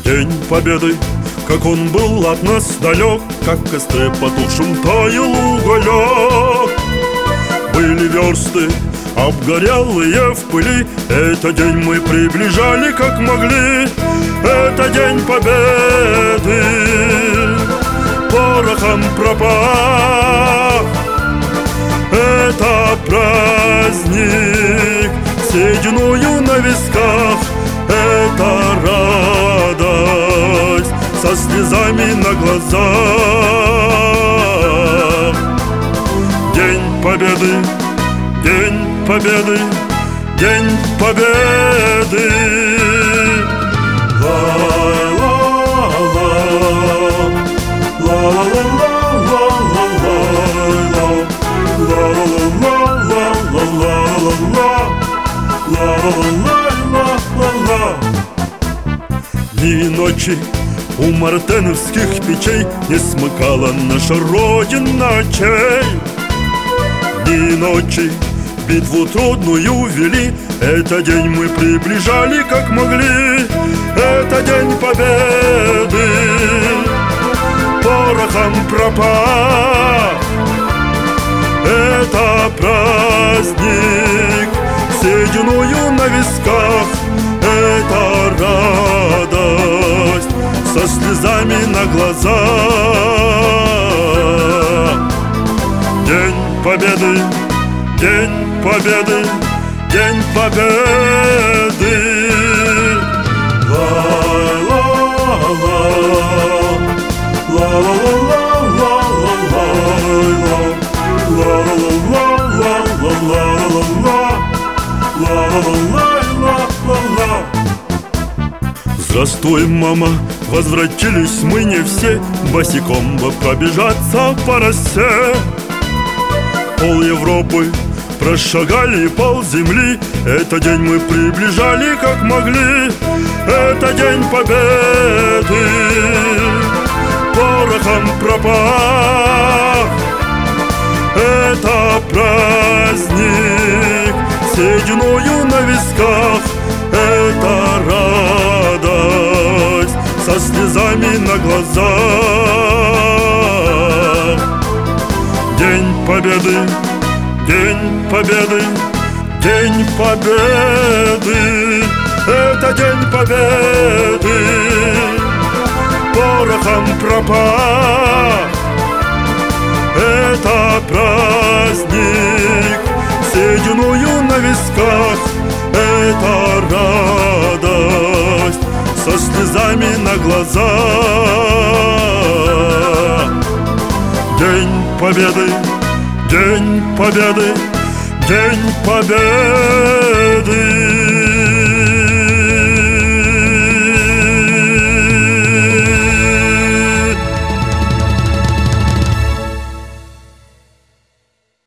День Победы, как он был от нас далек, как в костре потухшем таял уголек. Были версты обгорелые в пыли, этот день мы приближали как могли. Это день Победы, порохом пропах. Это праздник, сединою на висках. Это радость со слезами на глазах. День Победы, День Победы, День Победы. Дни и ночи у мартеновских печей не смыкала наша Родина очей. Дни и ночи битву трудную вели, этот день мы приближали как могли. Это день Победы, порохом пропах. Это праздник, сединою на висках. Это радость со слезами на глазах. День Победы, День Победы, День Победы. Здравствуй, мама, возвратились мы не все, босиком бы пробежаться по росе. Пол Европы прошагали, пол земли, этот день мы приближали как могли. Это день Победы, порохом пропах. Это праздник, сединою на висках. Это радость со слезами на глазах. День Победы, День Победы, День Победы. Это День Победы, порохом пропах. Это праздник, сединою на висках. Это радость со слезами на глазах. День Победы, День Победы, День Победы.